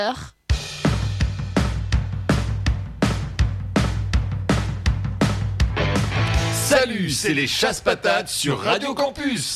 Salut, c'est les Chasse-Patates sur Radio Campus.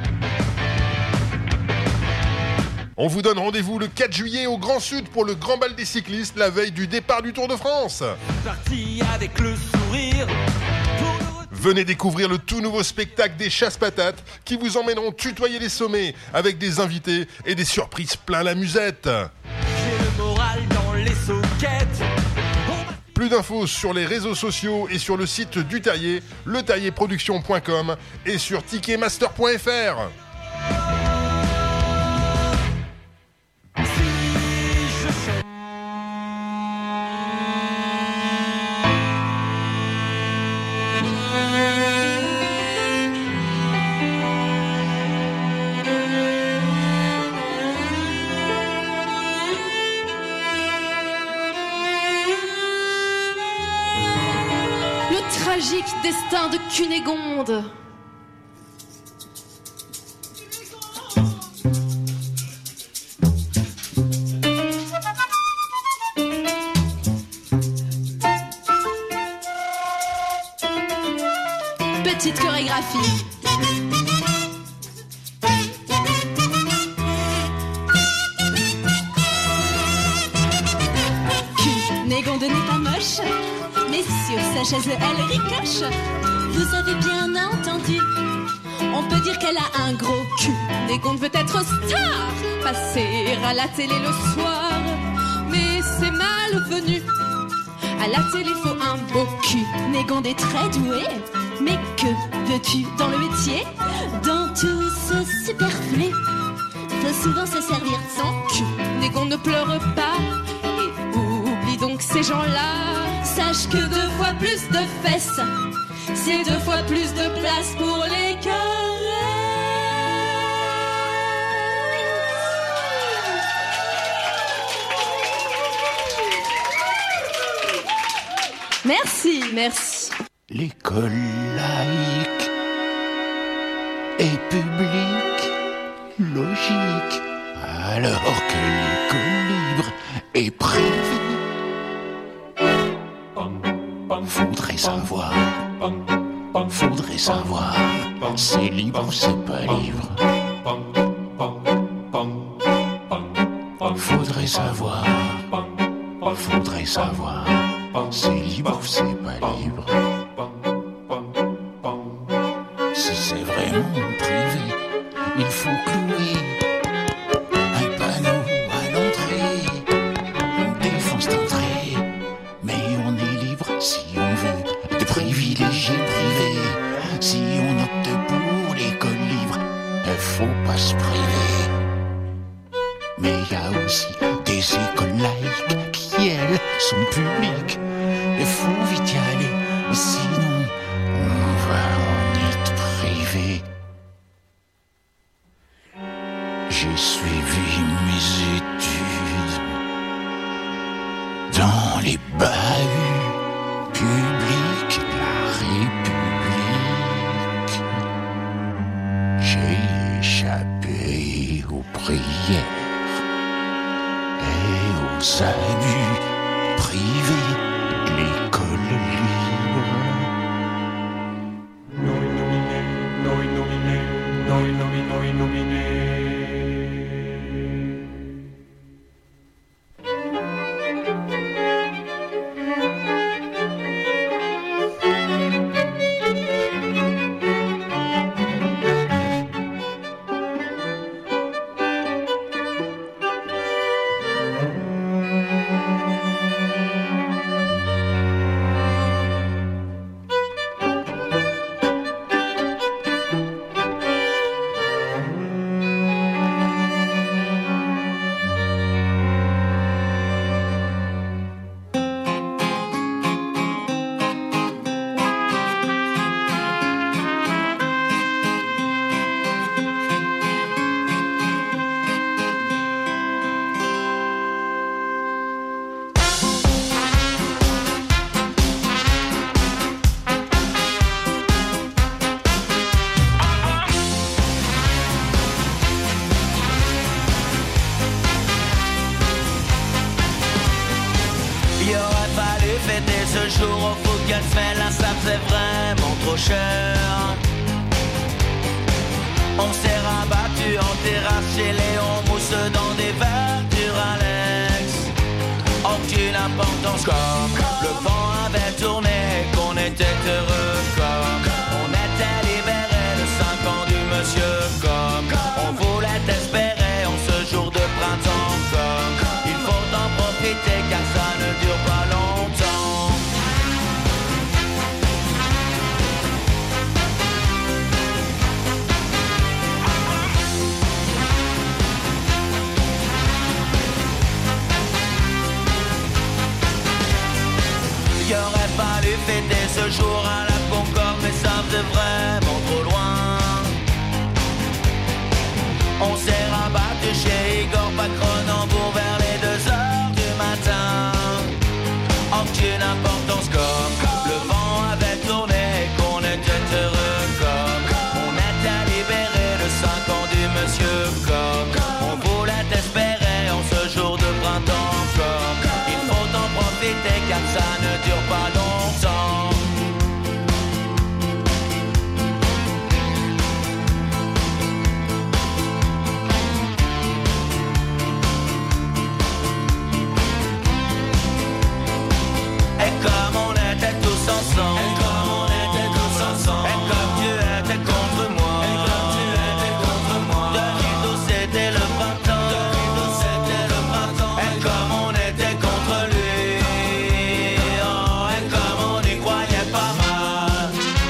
On vous donne rendez-vous le 4 juillet au Grand Sud pour le Grand Bal des cyclistes, la veille du départ du Tour de France. Parti avec le sourire. Venez découvrir le tout nouveau spectacle des Chasse-Patates qui vous emmèneront tutoyer les sommets avec des invités et des surprises plein la musette. J'ai le moral dans les soquettes. Plus d'infos sur les réseaux sociaux et sur le site du Terrier, leterrierproduction.com et sur ticketmaster.fr. Tragique destin de Cunégonde. Petite chorégraphie. Cunégonde n'est pas moche, mais sur sa chaise elle ricoche. Vous avez bien entendu, on peut dire qu'elle a un gros cul. Cunégonde veut être star, passer à la télé le soir, mais c'est malvenu. À la télé faut un beau cul. Cunégonde est très douée, mais que veux-tu dans le métier? Dans tout ce superflu, faut souvent se servir de son cul. Cunégonde ne pleure pas, et oublie donc ces gens-là. Sache que 2 fois plus de fesses, c'est 2 fois plus de place pour les caresses. Merci, merci. L'école laïque est publique, logique, alors que l'école libre est privée. Faudrait savoir, c'est libre ou c'est pas libre. Faudrait savoir, c'est libre ou c'est pas libre. Si c'est vraiment privé, il faut clouer un panneau à l'entrée, une défense d'entrée. Mais on est libre si on veut de privilégier le privé. Si on opte pour l'école libre, faut pas se priver. Mais il y a aussi des écoles laïques qui, elles, sont publiques. Il faut vite y aller, sinon on va en être privé. J'ai suivi mes études dans les bahuts publics de la République. J'ai échappé aux prières et aux abus privés de l'école libre. fêter ce jour au Fouquet's, mais là ça faisait vraiment trop cher. On s'est rabattu en terrasse chez Léon, mousse dans des verres Duralex. Aucune importance comme le vent avait tourné, qu'on était heureux comme on était libéré de 5 ans du monsieur, comme on voulait espérer en ce jour de printemps, comme il faut en profiter car ça ne dure pas longtemps. Il aurait fallu fêter ce jour à la Concorde, mais ça faisait vraiment trop loin. On s'est rabattu chez Igor Pacronambourg vers les 2h du matin. Aucune importance comme le vent avait tourné, qu'on était heureux comme on était libéré de 5 ans du monsieur, comme on voulait espérer en ce jour de printemps, comme il faut en profiter car ça ne dure pas longtemps. Et comme on était tous ensemble, et comme on était tous ensemble, et comme tu étais contre moi, et comme tu étais contre moi, de rideau c'était le printemps, de rideau c'était le printemps, et comme on était contre lui, oh, et comme on y croyait pas mal.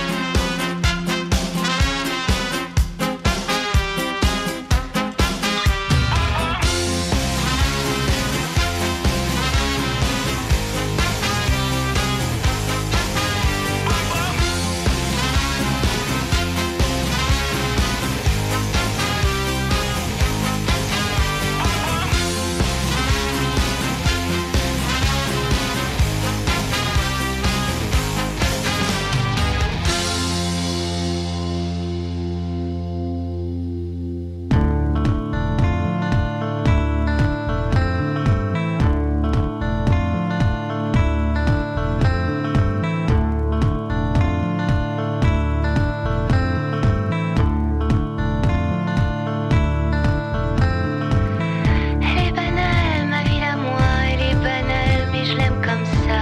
Elle est banale, ma ville à moi, elle est banale, mais je l'aime comme ça.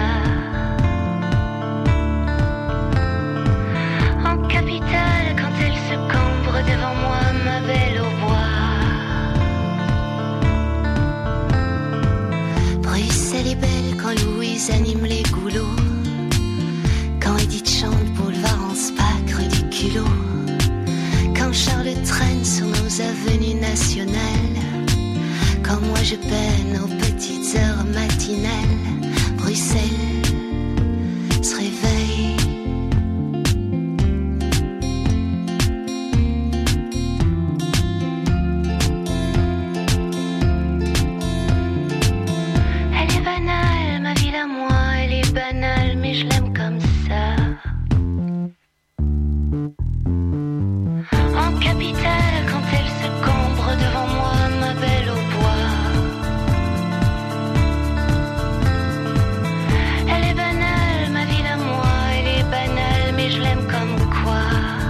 En capitale, quand elle se cambre devant moi, ma belle au bois. Bruxelles est belle quand Louise anime les goulots, quand Edith chante boulevard en spac, rue du culot, quand Charles traîne sur nos avenues nationales, quand moi je peine aux petites heures matinales. Bruxelles se réveille. Elle est banale, ma ville à moi, elle est banale, mais je l'aime comme ça. En capitale, quand elle se cambre devant moi, ma belle au bois. Elle est banale, ma ville à moi, elle est banale, mais je l'aime comme quoi.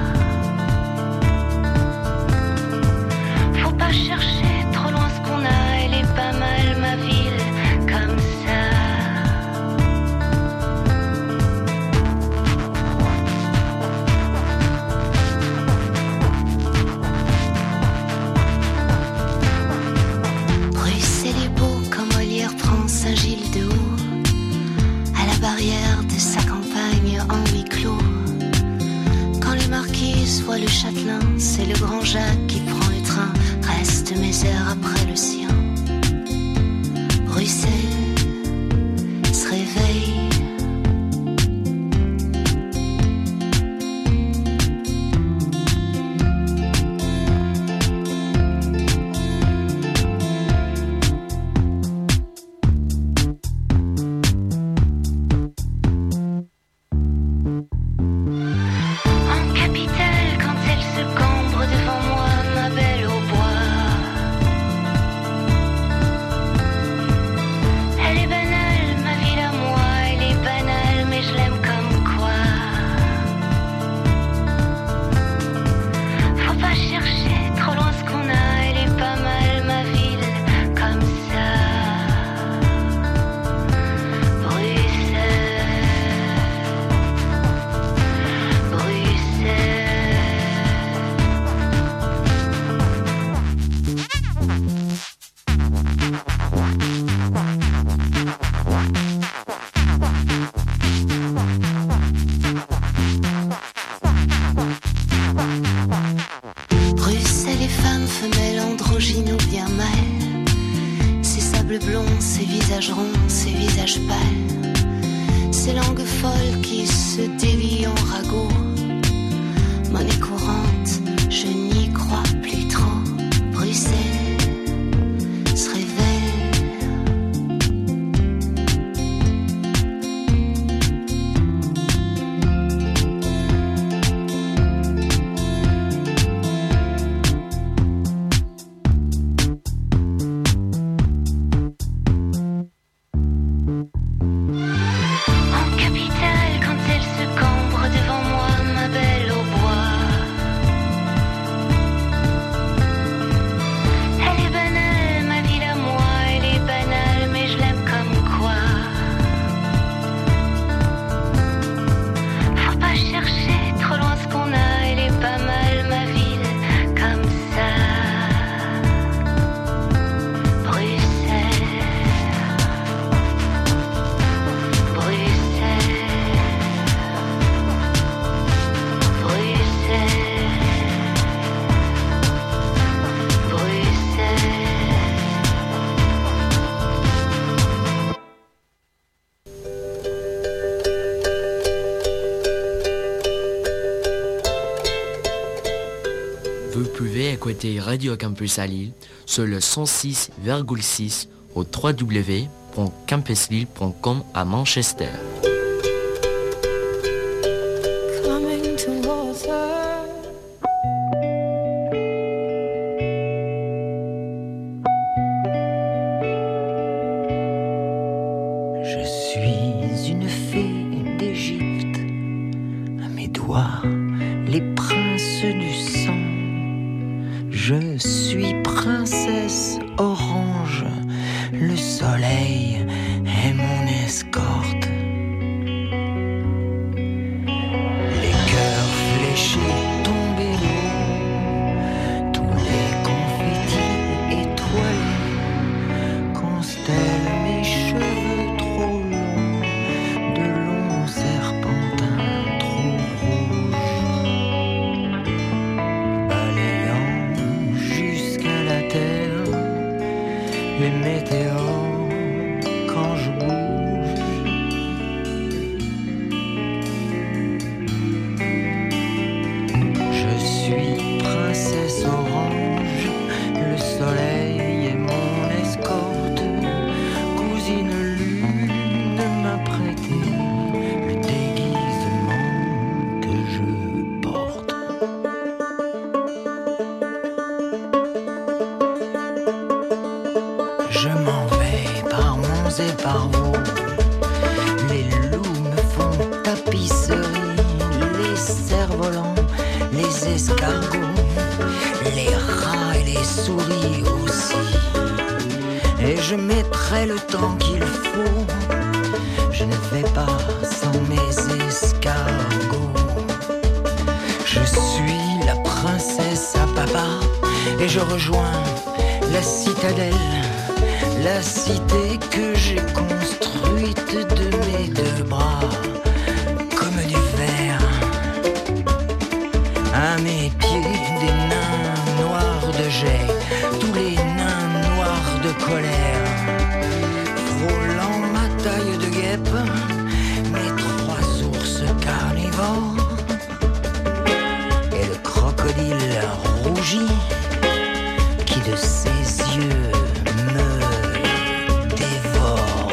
Faut pas chercher trop loin ce qu'on a, elle est pas mal, ma ville, comme ça. Bruxelles est beau quand Molière prend Saint-Gilles de haut, à la barrière de sa campagne en huis clos. Quand les marquises voient le châtelain, c'est le grand Jacques qui prend le train, reste mes heures après le sien. Bruxelles se réveille. En capitale, quand elle se cambre devant moi, ma belle au bois. visages ronds, ces visages pâles, ces langues folles qui se dévient en ragots. Monnaie courante, je n'y crois plus trop. Bruxelles se révèle. Vous pouvez écouter Radio Campus à Lille sur le 106,6 au www.campuslille.com à Manchester. Je suis une fée d'Égypte, à mes doigts les princes du sang. Je suis princesse orange, le soleil est mon escorte. Les cœurs fléchés tomberont, tous les confettis étoilés constellent mes cheveux trop longs, de longs serpentins trop rouges, balayant jusqu'à la terre les météores quand je bouge. Je suis princesse orange, le soleil est mon escorte. Cousine lune m'a prêté le déguisement que je porte. Je m'en vais par monts et par vaux. Les loups me font tapisserie, les cerfs-volants, les escargots, les rats et les souris aussi. Et je mettrai le temps qu'il faut, je ne vais pas sans mes escargots. Je suis la princesse à papa et je rejoins la citadelle, la cité que j'ai construite de mes deux bras, comme du verre. À mes pieds des nains noirs de jet, tous les nains noirs de colère, frôlant ma taille de guêpe, mes trois ours carnivores, et le crocodile rougi qui de ses yeux me dévore.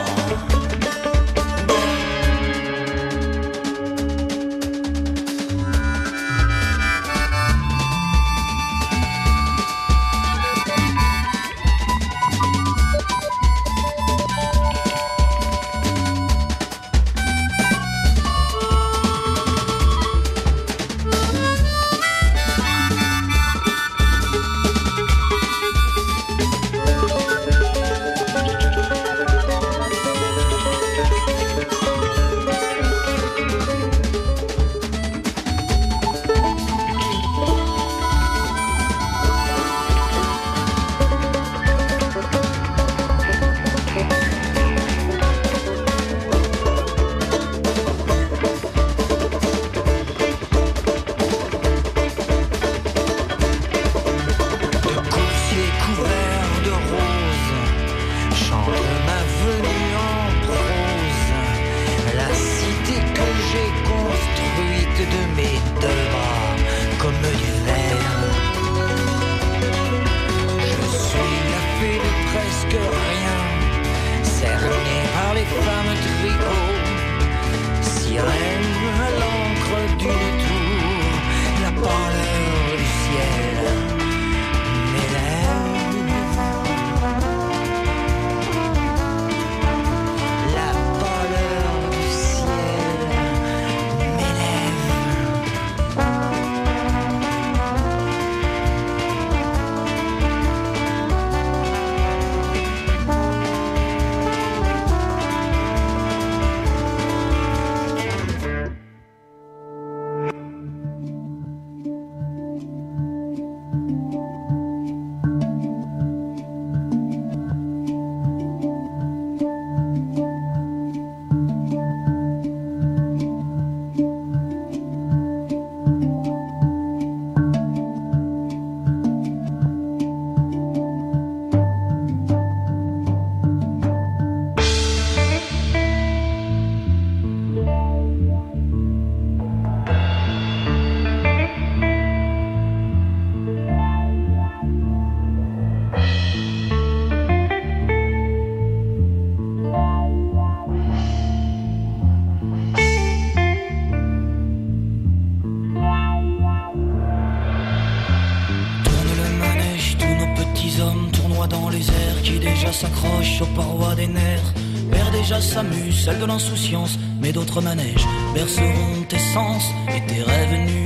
s'accroche aux parois des nerfs. Perd déjà s'amuse, celle de l'insouciance, mais d'autres manèges berceront tes sens et tes rêves nus.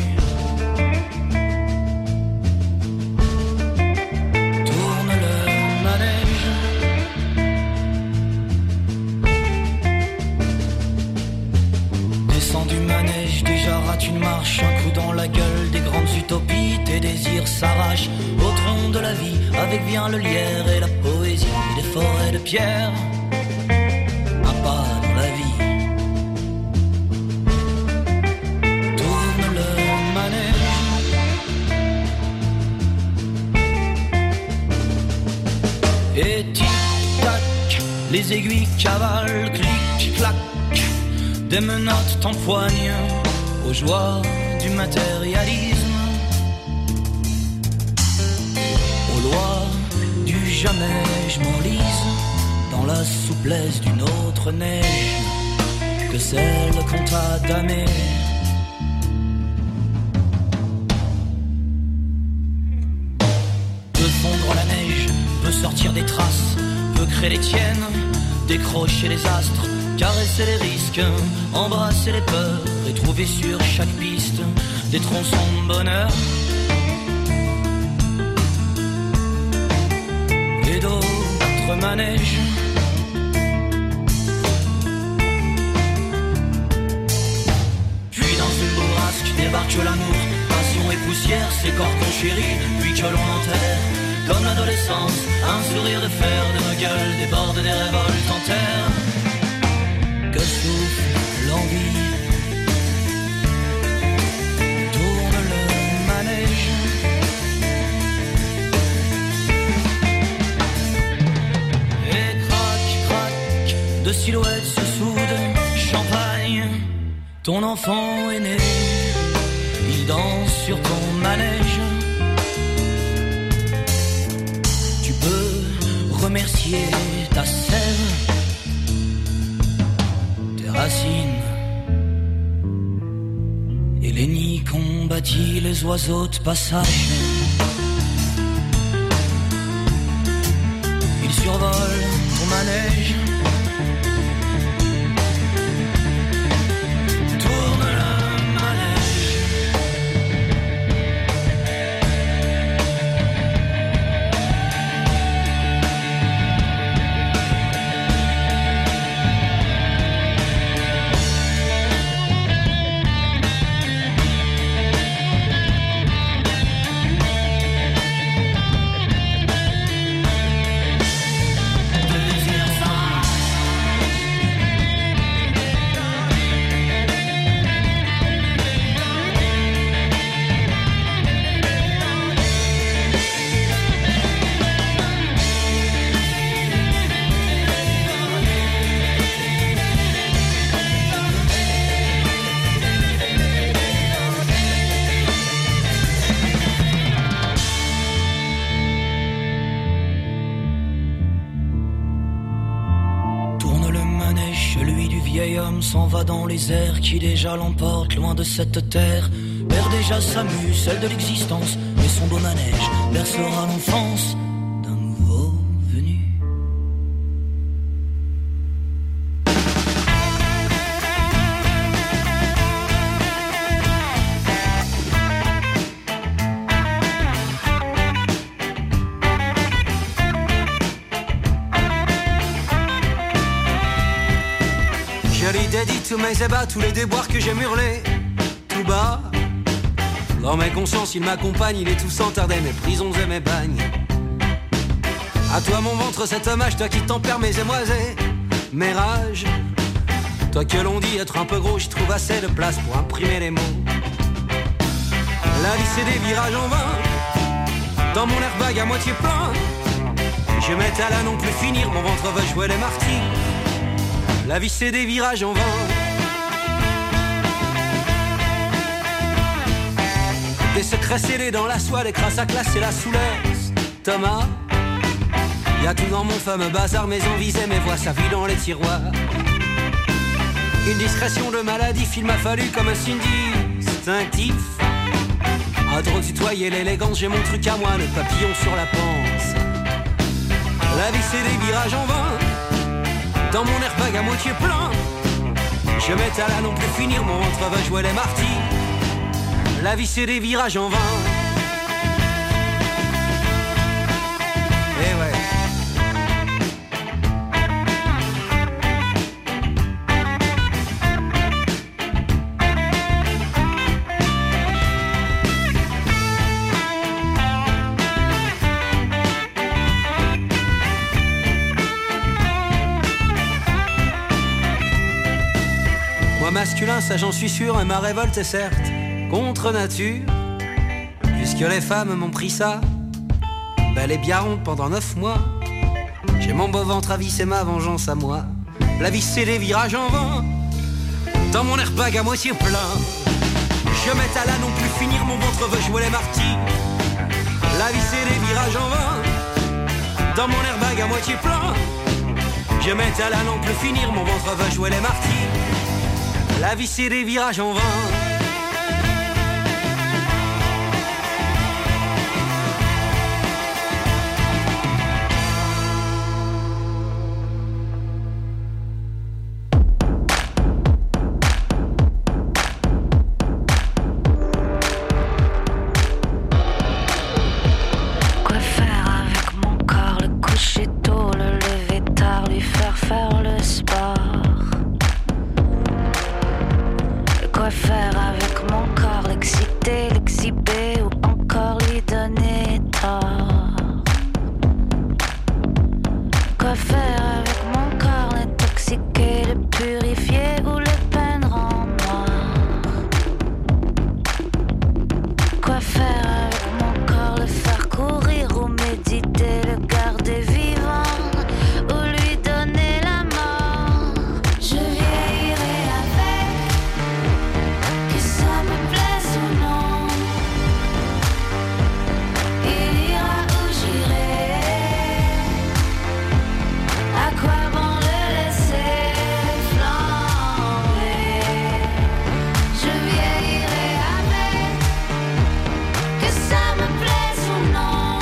Tourne le manège. Descends du manège, déjà rate une marche, un coup dans la gueule des grandes utopies, tes désirs s'arrachent au tronc de la vie, avec bien le lierre et la poésie des forêts de pierre. Pas dans la vie. Tourne le manège. Et tic-tac, les aiguilles cavalent, clic-clac. Des menottes t'empoignent aux joies du matérialisme, aux lois du jamais je m'enlise. Dans la souplesse d'une autre neige que celle qu'on t'a damnée. Peut fondre la neige, peut sortir des traces, peut créer les tiennes, décrocher les astres, caresser les risques, embrasser les peurs et trouver sur chaque piste des tronçons de bonheur. Et d'autres manèges. Débarque l'amour, passion et poussière, ces corps qu'on chérit, puis que l'on enterre. Comme l'adolescence, un sourire de fer, de nos gueules déborde des révoltes en terre. Que souffle l'envie. Tourne le manège. Et crac, crac, de silhouettes se soudent, champagne, ton enfant est né. Il danse sur ton manège. Tu peux remercier ta sève, tes racines et les nids qu'ont bâtis les oiseaux de passage. Ils survolent ton manège. S'en va dans les airs qui déjà l'emportent loin de cette terre. Perd déjà sa mue, celle de l'existence, mais son beau manège bercera l'enfance d'un nouveau venu. Tous mes ébats, tous les déboires que j'ai murlés tout bas. Dans mes consciences, il m'accompagne, il est tout sans tarder, mes prisons et mes bagnes. À toi mon ventre, cet hommage, toi qui tempères mes émoisés, mes rages. Toi que l'on dit être un peu gros, j'y trouve assez de place pour imprimer les mots. La vie c'est des virages en vain, dans mon air vague à moitié plein. Je m'étale à non plus finir, mon ventre veut jouer les martyrs. La vie c'est des virages en vain. Des secrets scellés dans la soie, des crasses à classe et la soulesse. Thomas, y a tout dans mon fameux bazar, mes envies et mes voix, sa vie dans les tiroirs. Une discrétion de maladie, il m'a fallu comme un signe distinctif. À trop tutoyer l'élégance, j'ai mon truc à moi, le papillon sur la panse. La vie c'est des virages en vain. Dans mon airbag à moitié plein, je m'étale à non plus finir, mon ventre va jouer les martyrs. La vie c'est des virages en vain. Eh ouais. Moi masculin, ça j'en suis sûr, et ma révolte est certes contre nature, puisque les femmes m'ont pris ça bel et bien rond pendant 9 mois. J'ai mon beau ventre à vie, c'est ma vengeance à moi. La vie c'est des virages en vain. Dans mon airbag à moitié plein, je m'étale à non plus finir, mon ventre veut jouer les martyrs. La vie c'est des virages en vain. Dans mon airbag à moitié plein, je m'étale à non plus finir, mon ventre veut jouer les martyrs. La vie c'est des virages en vain. Quoi faire avec mon corps, le coucher tôt, le lever tard, lui faire faire le sport. Quoi faire avec mon corps, l'exciter, l'exhiber ou encore lui donner tort. Quoi faire avec mon corps, l'intoxiquer, le purifier ou le peindre en noir. Quoi faire avec mon corps, le faire courir ou méditer, le garder vivant ou lui donner la mort. Je vieillirai avec, que ça me plaise ou non. Il ira où j'irai. À quoi bon le laisser flamber? Je vieillirai avec, que ça me plaise ou non.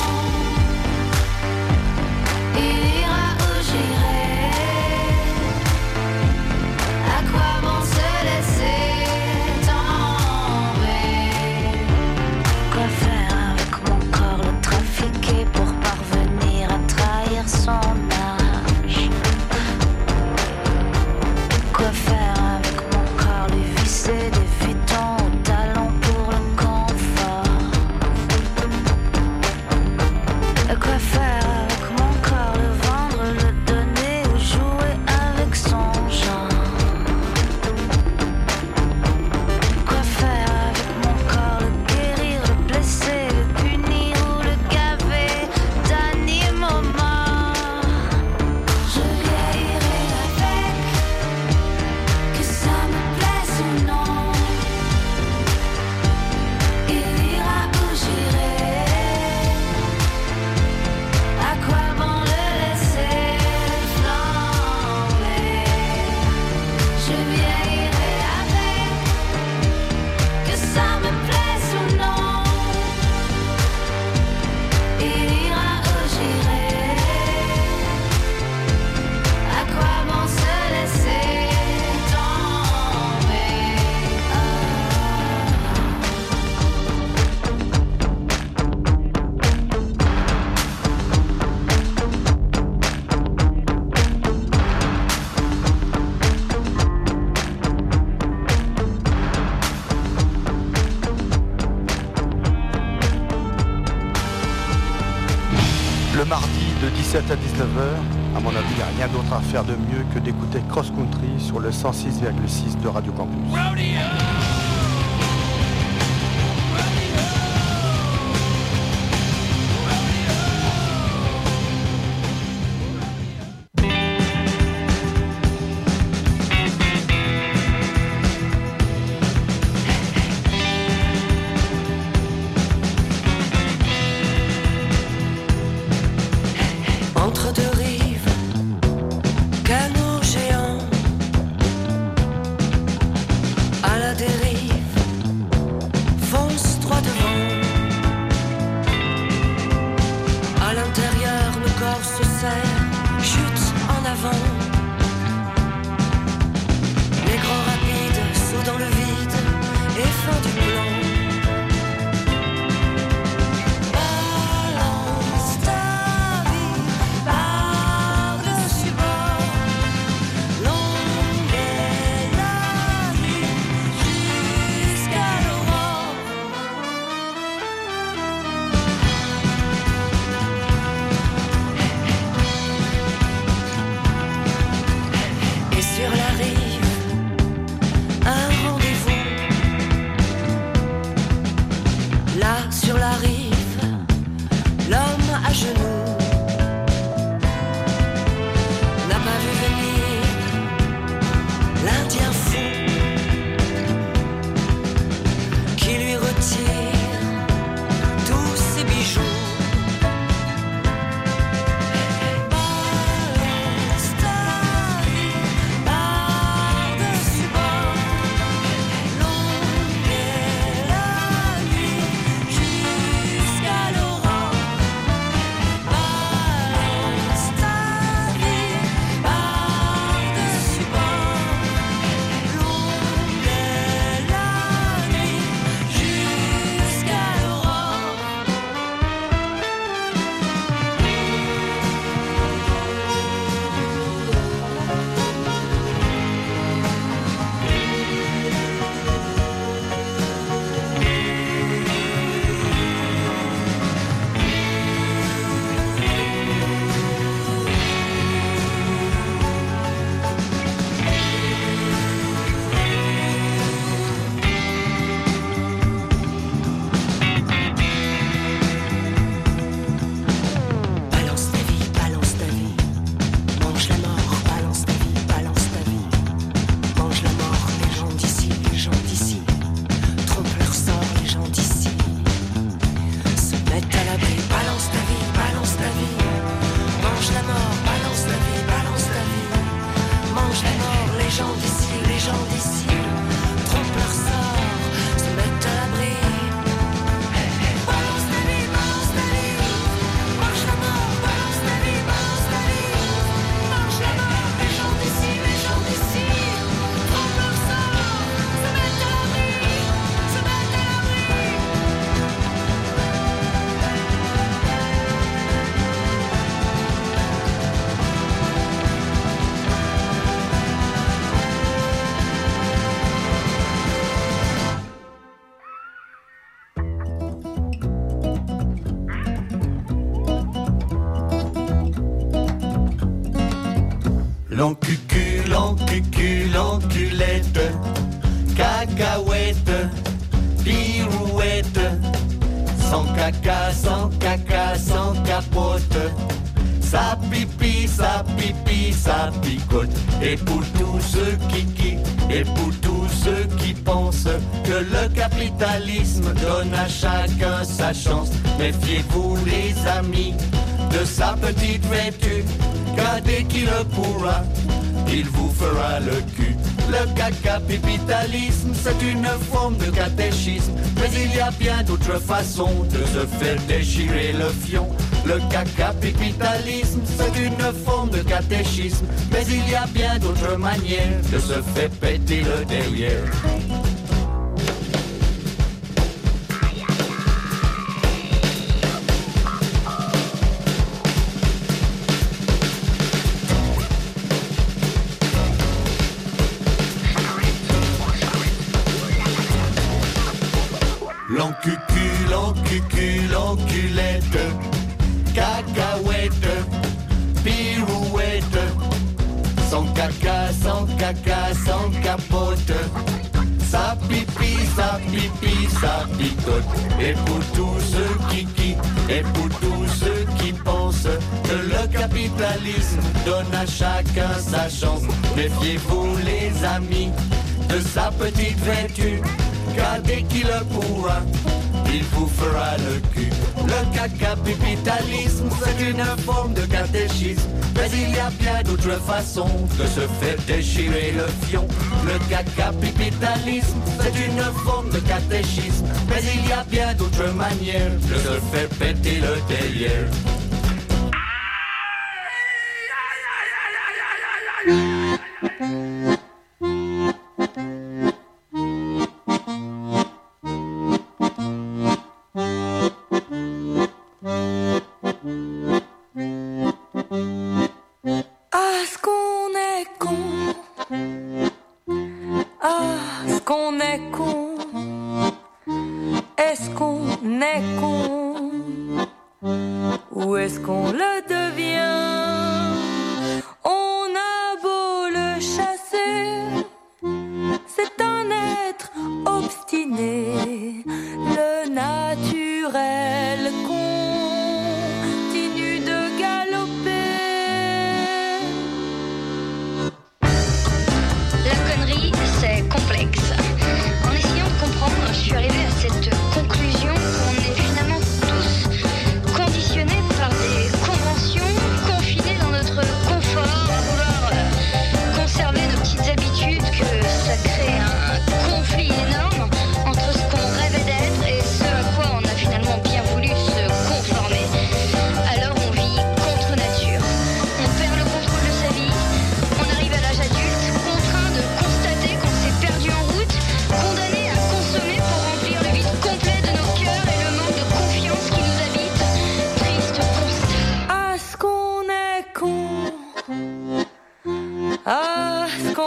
Il ira où j'irai. À quoi bon se laisser tomber? Quoi faire avec mon corps, le trafiquer pour parvenir à trahir son âge? Quoi faire avec mon corps, lui visser des vitons au talon pour le confort? Quoi faire avec mon corps, le vendre, le donner ou jouer avec son genre? Quoi faire avec mon corps, le guérir, le blesser, le punir ou le gaver d'animaux morts? Je vieillirai avec, que ça me plaise ou non. Il ira où j'irai. À quoi bon le laisser flamber? Je vieillirai avec, que ça me plaise ou non. Il ira où j'irai. À quoi bon se laisser tomber? Le mardi de 17 à 19h, à mon avis, il n'y a rien d'autre à faire de mieux que d'écouter Cross Country sur le 106,6 de Radio Campus. Entre deux rives, canaux géants, à la dérive. avant. Les grands rapides, sauts dans le vide et fin du plan. Balance ta vie par-dessus bord. Longue est la nuit jusqu'à l'aurore. Et sur la rive, un rendez-vous. Là, sur la rive, l'homme à genoux n'a pas vu venir l'Indien fou qui lui retire tous ses bijoux. Balance ta vie par-dessus bord. Longue est la nuit jusqu'à l'aurore. Balance ta vie par-dessus bord. Longue est la nuit jusqu'à l'aurore. Balance ta vie, balance ta vie. Mange la mort, balance ta vie, balance ta vie. Mange la mort, les gens d'ici, les gens d'ici. Trompent leur sort, les gens d'ici. Se mettent à l'abri, balance ta vie, balance ta vie. Mange la mort, balance ta vie, balance ta vie. Mange la mort, les gens d'ici, les gens d'ici. Trompent leur sort, se mettent à l'abri. Balance ta vie, balance ta vie. Mange la mort, balance ta vie, balance ta vie. Mange la mort, les gens d'ici, les gens d'ici. Trompent leur sort, se mettent à l'abri, se mettent à l'abri. L'encucu, l'encucu, l'enculette, cacahuète, pirouette, sans caca, sans caca, sans capote. Ça pipi, ça pipi, ça picote. Et pour tous ceux qui quittent, et pour tous ceux qui pensent que le capitalisme donne à chacun sa chance, méfiez-vous les amis de sa petite vertu, car dès qu'il le pourra, il vous fera le cul. Le caca-pipitalisme, c'est une forme de catéchisme, mais il y a bien d'autres façons de se faire déchirer le fion. Le caca-pipitalisme, c'est une forme de catéchisme, mais il y a bien d'autres manières de se faire péter le derrière. L'encucu, l'encucu, l'enculette, cacahuète, pirouette, sans caca, sans caca, sans capote. Ça pipi, ça pipi, ça picote. Et pour tous ceux qui quittent, et pour tous ceux qui pensent que le capitalisme donne à chacun sa chance, méfiez-vous les amis de sa petite vertu, car dès qu'il le pourra, il vous fera le cul. Le caca-pipitalisme, c'est une forme de catéchisme, mais il y a bien d'autres façons de se faire déchirer le fion. Le caca-pipitalisme, c'est une forme de catéchisme, mais il y a bien d'autres manières de se faire péter le derrière.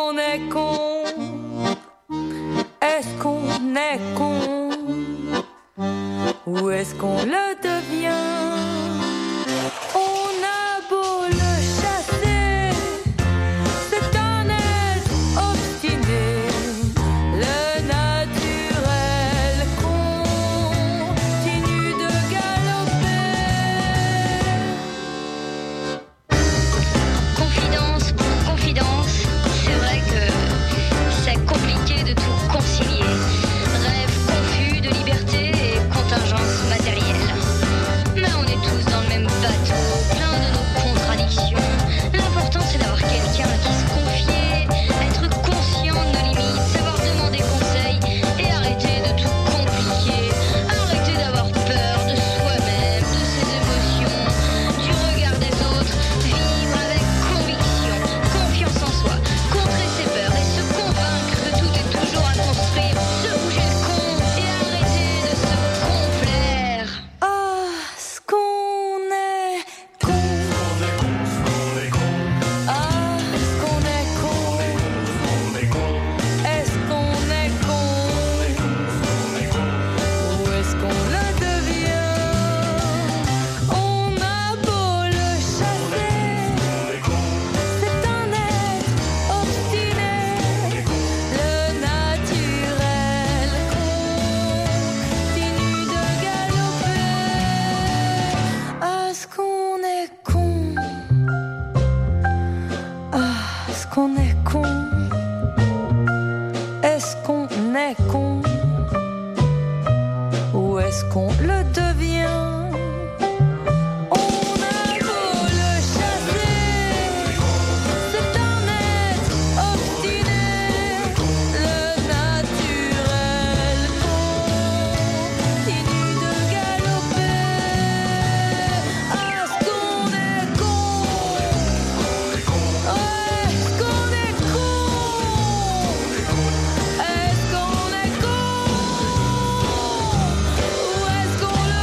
qu'on est con? Est-ce qu'on est con? Ou est-ce qu'on le devient? On a beau le chasser, c'est un être obstiné. Le naturel continue de galoper. Confidence pour confidence, c'est vrai que c'est compliqué de tout concilier. Rêve confus de liberté et contingence matérielle. Mais on est tous dans le même bateau, plein de nos contradictions. L'important c'est d'avoir quelqu'un à qui se confier, être conscient de nos limites, savoir demander conseil et arrêter de tout compliquer. Arrêter d'avoir peur de soi-même, de ses émotions, du regard des autres. Vivre avec conviction, confiance en soi, contrer ses peurs et se convaincre que tout est toujours à construire. Se bouger le con et arrêter de se complaire. Ah, ce qu'on est con. Ah, ce qu'on est con. Est-ce qu'on est con? Ou est-ce qu'on le devient? On a beau le chasser, c'est un être obstiné. Le naturel continue de galoper. Ah, ce qu'on est con. Ah, ce qu'on est con. Est-ce qu'on est con? Ou est-ce qu'on le devient? On a beau le chasser, c'est un être obstiné. Le naturel continue de galoper. Ah, ce qu'on est con. Ouais, ce qu'on est con. Est-ce qu'on est con? Ou est-ce qu'on le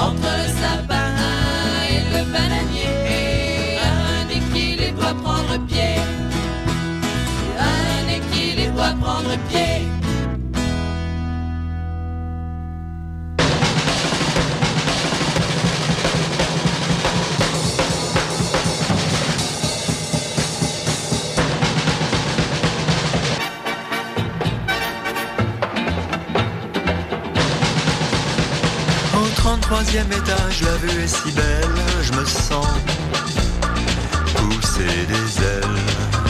entre le sapin et le bananier. Un équilibre doit prendre pied. Un équilibre doit prendre pied. Au 33e étage, la vue est si belle, je me sens pousser des ailes.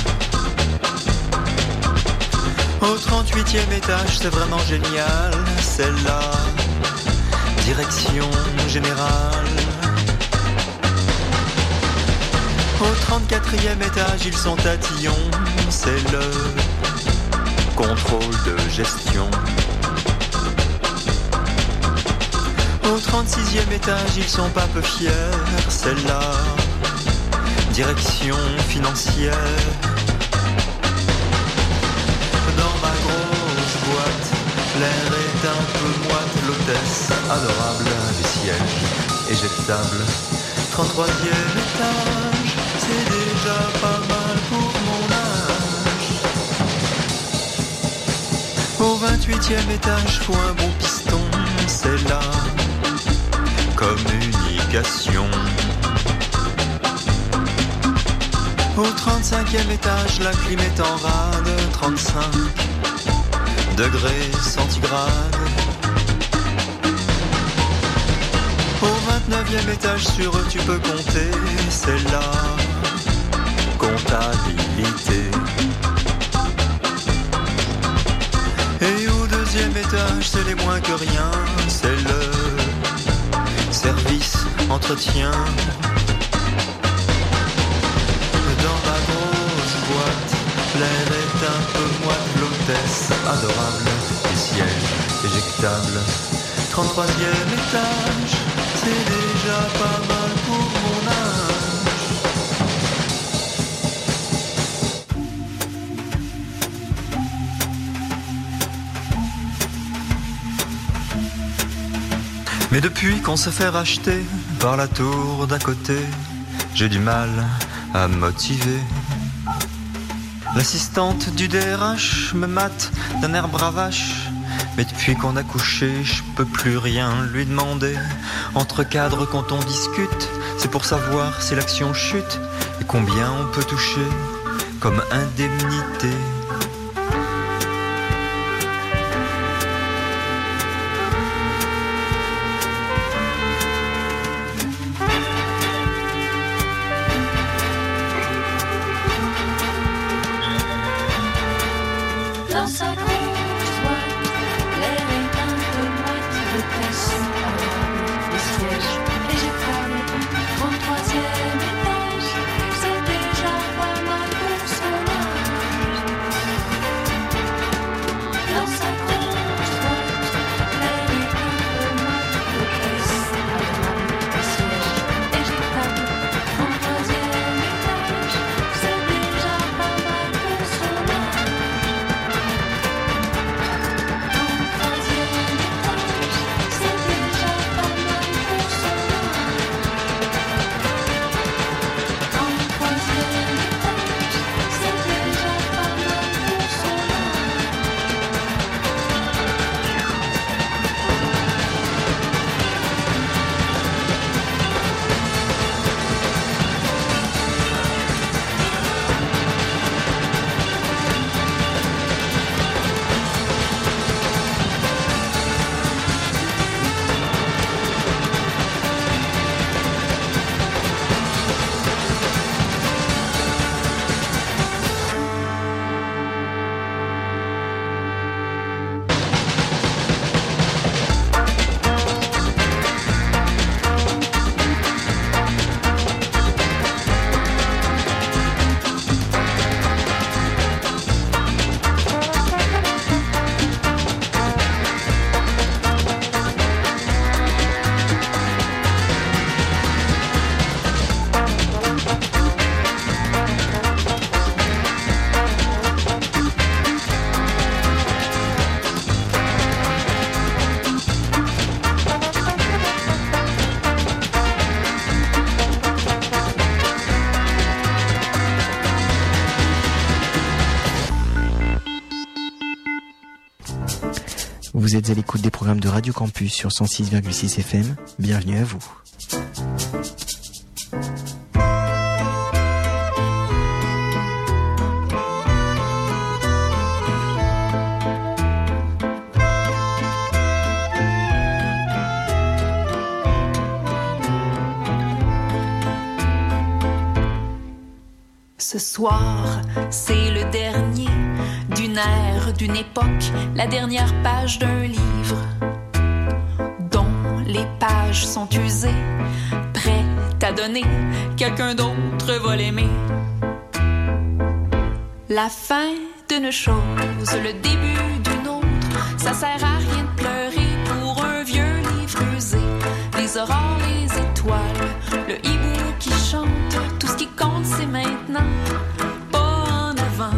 Au 38e étage, c'est vraiment génial, c'est la direction générale. Au 34e étage, ils sont tatillons, c'est le contrôle de gestion. Au 36e étage, ils sont pas peu fiers, c'est la direction financière. Dans ma grosse boîte, l'air est un peu moite, l'hôtesse adorable, des sièges éjectables. 33e étage, c'est déjà pas mal pour mon âge. Au 28e étage, faut un bon piston, c'est là communication. Au 35e étage, la clim est en rade, 35 degrés centigrades. Au 29e étage, sur eux tu peux compter, c'est la comptabilité. Et au 2e étage, c'est les moins que rien, c'est le service, entretien. Dans ma grosse boîte, l'air est un peu moite, l'hôtesse adorable, des sièges éjectables. 33e étage, c'est déjà pas mal pour mon âge. Mais depuis qu'on se fait racheter par la tour d'à côté, j'ai du mal à me motiver. L'assistante du DRH me mate d'un air bravache, mais depuis qu'on a couché, je peux plus rien lui demander. Entre cadres quand on discute, c'est pour savoir si l'action chute et combien on peut toucher comme indemnité. Dans sa grosse boîte, l'air est un peu moite, l'hôtesse adorable, des sièges éjectables. 33e étage, c'est déjà pas mal pour son âge. Vous êtes à l'écoute des programmes de Radio Campus sur 106,6 FM. Bienvenue à vous. Ce soir, c'est le dernier d'une ère, d'une époque, la dernière page d'un livre dont les pages sont usées, prêtes à donner, quelqu'un d'autre va l'aimer. La fin d'une chose, le début d'une autre, ça sert à rien de pleurer pour un vieux livre usé. Les aurores, les étoiles, le hibou qui chante, tout ce qui compte c'est maintenant, pas en avant.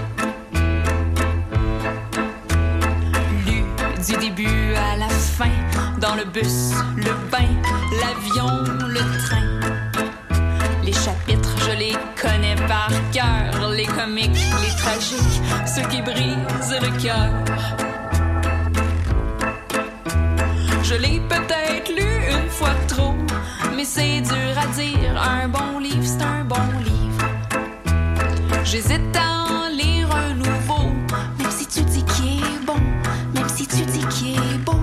Lu du début à la fin, dans le bus, le bain, l'avion, le train. Les chapitres, je les connais par cœur, les comiques, les tragiques, ceux qui brisent le cœur. Je l'ai peut-être lu une fois trop, mais c'est dur à dire, un bon livre, c'est un bon livre. J'hésite à en lire un nouveau, même si tu dis qu'il est bon, même si tu dis qu'il est beau.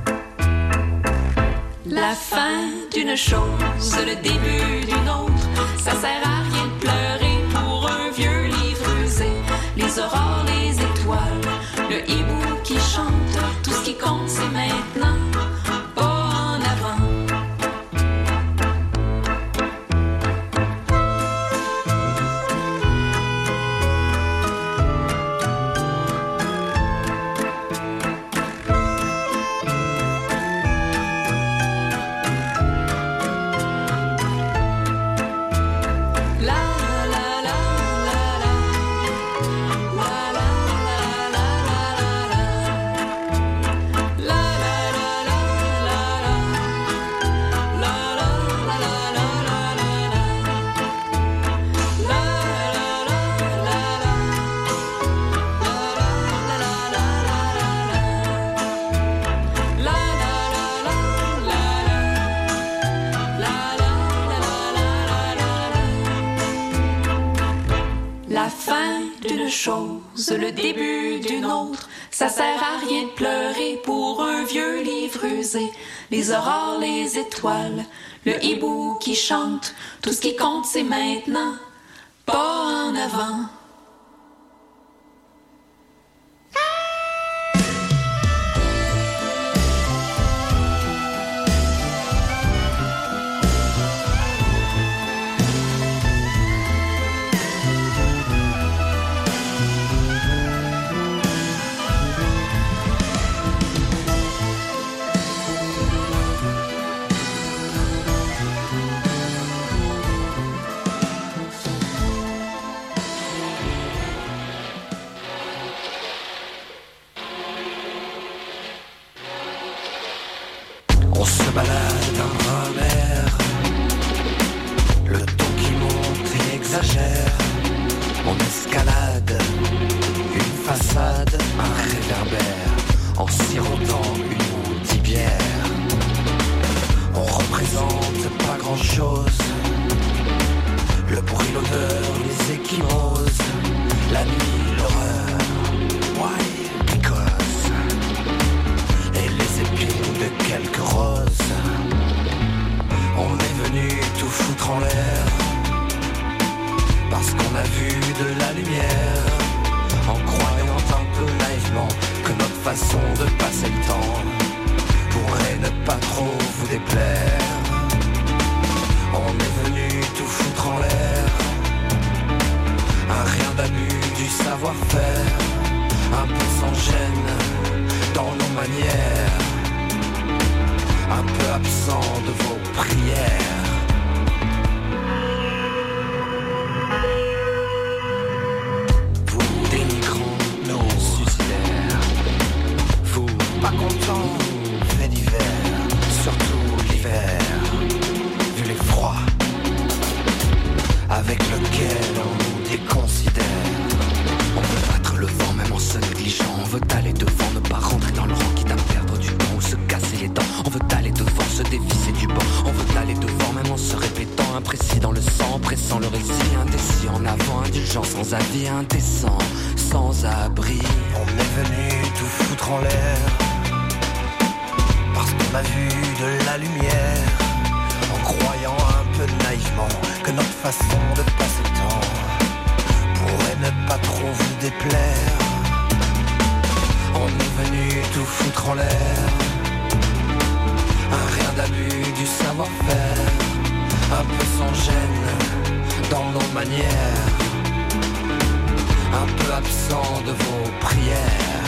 La fin d'une chose, le début d'une autre, ça sert à rien de pleurer pour un vieux livre usé. Les aurores, les étoiles, le hibou qui chante, tout ce qui compte c'est maintenant. Chose, le début d'une autre, ça sert à rien de pleurer pour un vieux livre usé. Les aurores, les étoiles, le hibou qui chante, tout ce qui compte c'est maintenant, pas en avant. Avec lequel on nous déconsidère. On veut battre le vent même en se négligeant. On veut aller devant, ne pas rentrer dans le rang qui t'a imprécis dans le sang, pressant le récit, indécis en avant, indulgent, sans avis, indécent, sans abri. On est venu tout foutre en l'air, parce qu'on a vu de la lumière, en croyant un peu naïvement que notre façon de passer le temps pourrait ne pas trop vous déplaire. On est venu tout foutre en l'air, un rien d'abus du savoir-faire, un peu sans gêne dans nos manières, un peu absent de vos prières.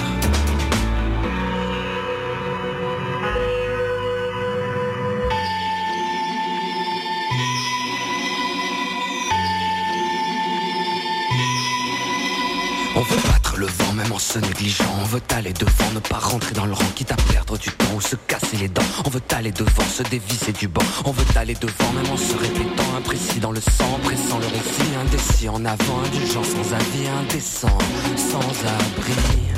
On veut battre le vent même en se négligeant. On veut aller devant, ne pas rentrer dans le rang, quitte à perdre du temps ou se casser les dents. On veut aller devant, se dévisser du banc. On veut aller devant même en se répétant, imprécis dans le sang, pressant le récit, indécis en avant, indulgent, sans avis, indécent, sans abri.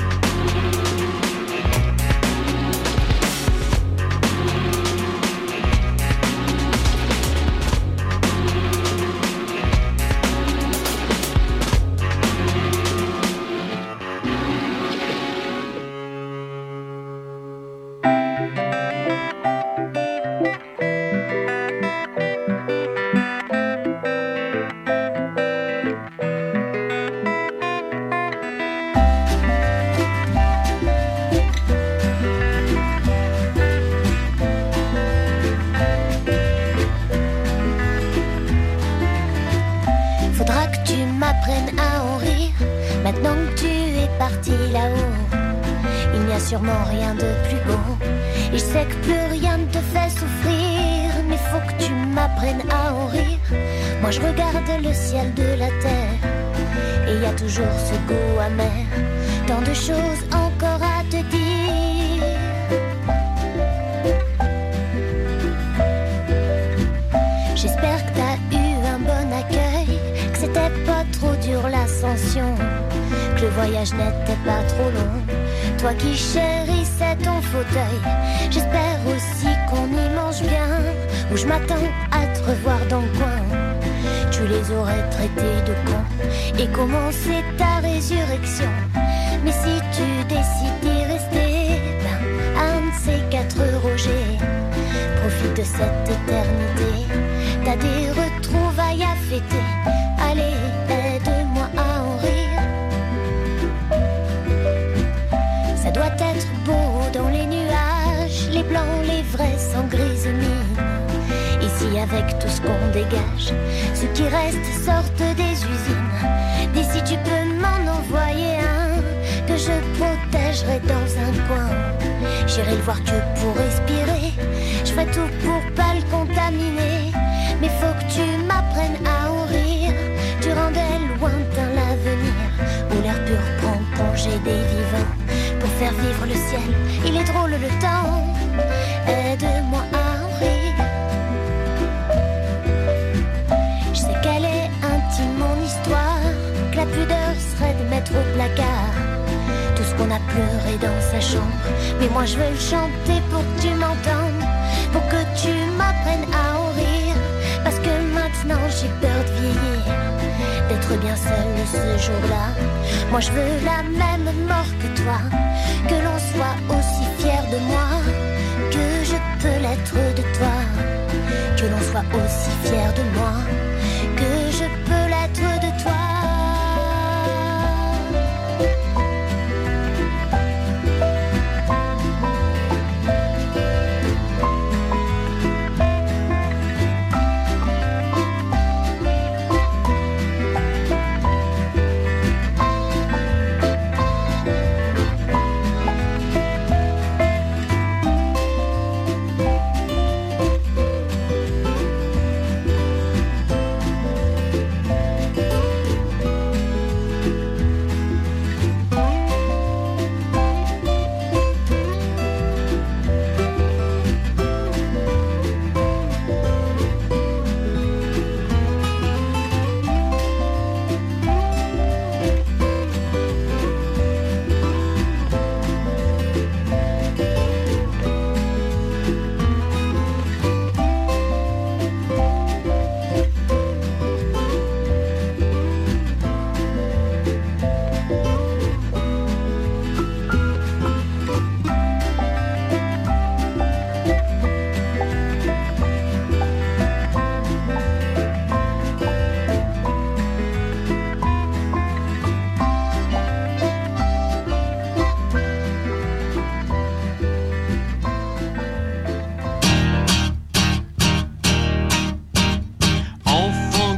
Sûrement rien de plus beau. Et je sais que plus rien ne te fait souffrir, mais faut que tu m'apprennes à en rire. Moi je regarde le ciel de la terre, et y a toujours ce goût amer. Tant de choses encore à te dire. J'espère que t'as eu un bon accueil, que c'était pas trop dur l'ascension, que le voyage n'était pas trop long. Toi qui chérissais ton fauteuil, j'espère aussi qu'on y mange bien, ou je m'attends à te revoir dans le coin. Tu les aurais traités de cons et commencé ta résurrection. Mais si tu décides d'y rester, ben, un de ces 4 Roger, profite de cette éternité. T'as des retrouvailles à fêter, allez, aide-moi à en rire. Ça doit être beau dans les nuages, les blancs, les vrais sans grise mine. Ici avec tout ce qu'on dégage, ceux qui restent sortent des usines. D'ici tu peux m'en envoyer un, que je protégerai dans un coin. J'irai le voir que pour respirer, je ferai tout pour pas le contaminer. Mais faut que tu m'apprennes à en rire, tu rendais lointain l'avenir, où l'air pur prend congé des vivants. Pour faire vivre le ciel, il est drôle le temps, aide-moi à en rire. Je sais qu'elle est intime mon histoire, que la pudeur serait de mettre au placard tout ce qu'on a pleuré dans sa chambre. Mais moi je veux le chanter pour que tu m'entendes, pour que tu m'apprennes à en rire. Parce que maintenant j'ai peur de vieillir, d'être bien seule ce jour-là. Moi je veux la même mort que toi, que l'on soit aussi fier de moi, que je peux l'être de toi, que l'on soit aussi fier de moi, que je peux l'être de toi.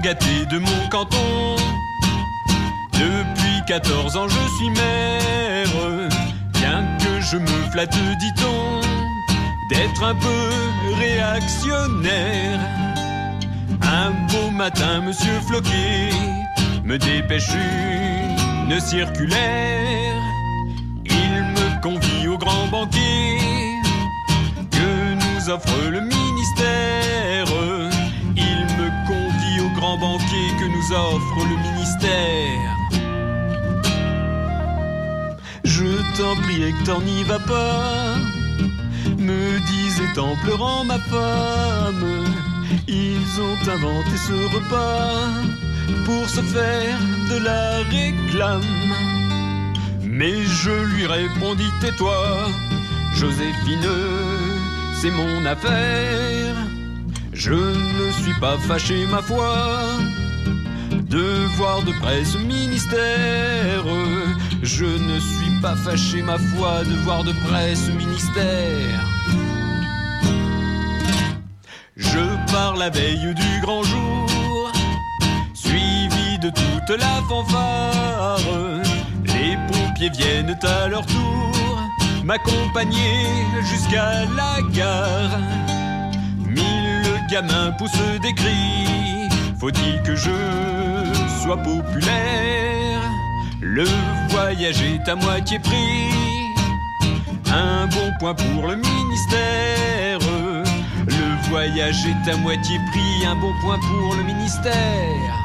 gâté de mon canton. Depuis 14 ans je suis maire. Bien que je me flatte, dit-on, d'être un peu réactionnaire. Un beau matin, monsieur Floquet me dépêche une circulaire. Il me convie au grand banquet que nous offre le ministère. Il me convie au grand banquet que nous offre le ministère. Je t'en prie, Hector, n'y va pas, me disait en pleurant ma femme. Ils ont inventé ce repas pour se faire de la réclame. Mais je lui répondis, tais-toi, Joséphine, c'est mon affaire. Je ne suis pas fâché, ma foi, de voir de près ce ministère. Je ne suis pas fâché, ma foi, de voir de près ce ministère. Je pars la veille du grand jour, suivi de toute la fanfare. Les pompiers viennent à leur tour m'accompagner jusqu'à la gare. 1000 gamins poussent des cris, faut-il que je sois populaire? Le voyage est à moitié pris, un bon point pour le ministère. Le voyage est à moitié pris, un bon point pour le ministère.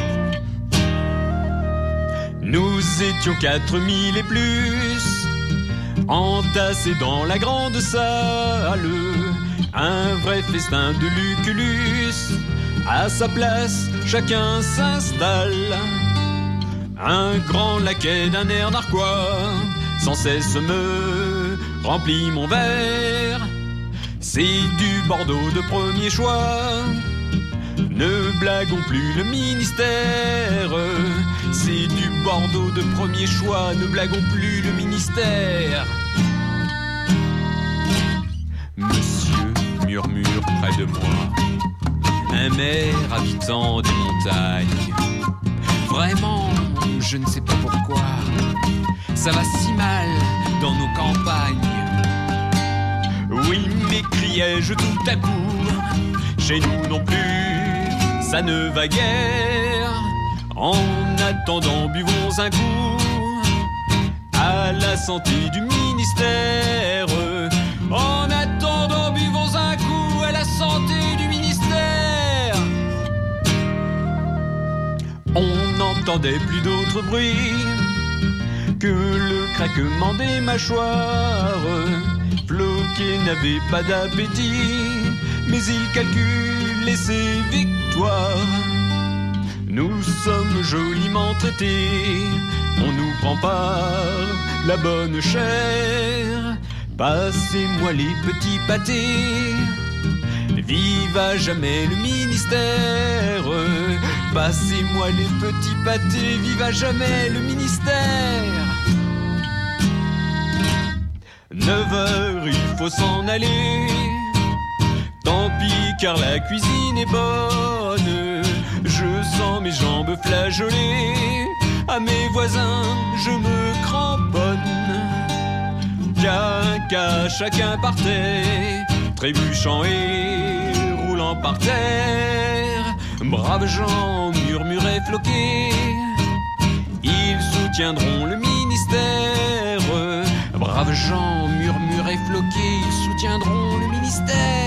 Nous étions 4000 et plus, entassés dans la grande salle. Un vrai festin de Lucullus, à sa place chacun s'installe. Un grand laquais d'un air narquois sans cesse me remplit mon verre. C'est du Bordeaux de premier choix, ne blaguons plus le ministère. C'est du Bordeaux de premier choix, ne blaguons plus le ministère. Monsieur murmure près de moi, un maire habitant des montagnes. Vraiment, je ne sais pas pourquoi, ça va si mal dans nos campagnes. Oui, m'écriai-je tout à coup, chez nous non plus, ça ne va guère. En attendant, buvons un coup à la santé du ministère. En attendant, buvons un coup à la santé du ministère. On n'entendait plus d'autre bruit que le craquement des mâchoires. Floquet n'avait pas d'appétit, mais il calculait ses victoires. Nous sommes joliment traités, on nous prend par la bonne chair. Passez-moi les petits pâtés, vive à jamais le ministère. Passez-moi les petits pâtés, vive à jamais le ministère. 9h, il faut s'en aller, tant pis car la cuisine est bonne. Je sens mes jambes flageoler, à mes voisins je me cramponne. Qu'à chacun partait, trébuchant et roulant par terre. Braves gens, murmurait Floquet, ils soutiendront le ministère. Braves gens, murmurait Floquet, ils soutiendront le ministère.